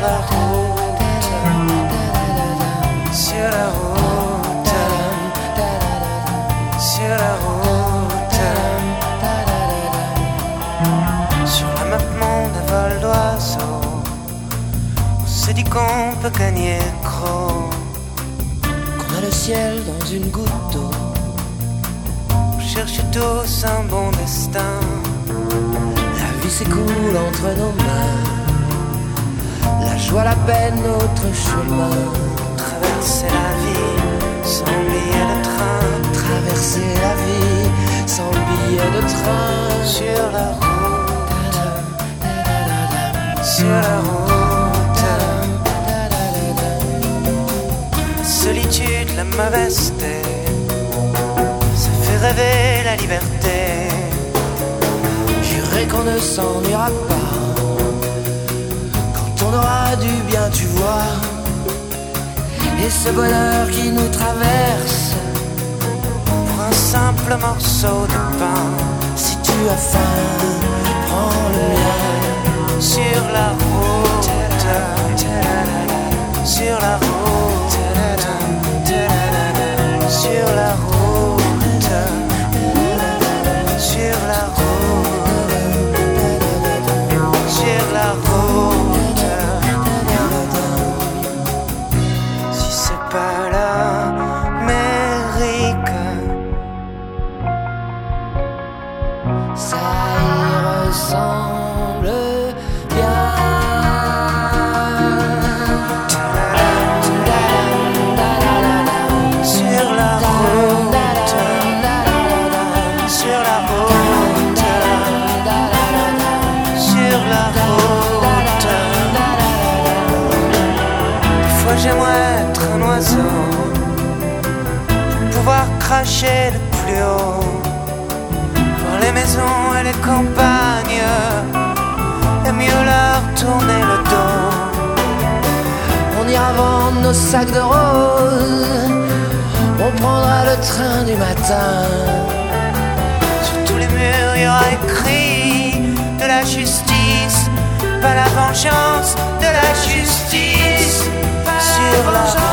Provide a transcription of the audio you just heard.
la route, sur la route, sur la route, sur la map monde à vol d'oiseau, on se dit qu'on peut gagner gros, qu'on a le ciel dans une goutte d'eau, on cherche tous un bon destin. La vie s'écoule entre nos mains, la joie, la peine, notre chemin. Traverser la vie sans billet de train, traverser la vie sans billet de train. Sur la route, sur la route, la solitude, la mauvaise tête, ça fait rêver la liberté. Jurez qu'on ne s'ennuiera pas quand on aura du bien, tu vois. Et ce bonheur qui nous traverse pour un simple morceau de pain. Si tu as faim, prends le mien. Sur la route, sur la route, sur la route, sur la route, sur la route. Si c'est pas l'Amérique, ça y ressemble bien. Sur la route, sur la route, sur la route. Des fois j'aimerais être un oiseau pour pouvoir cracher de plus haut, voir les maisons et les campagnes et mieux leur tourner le dos. On ira vendre nos sacs de roses, on prendra le train du matin. Sur tous les murs il y aura écrit de la justice, pas la vengeance, de la justice. Sur la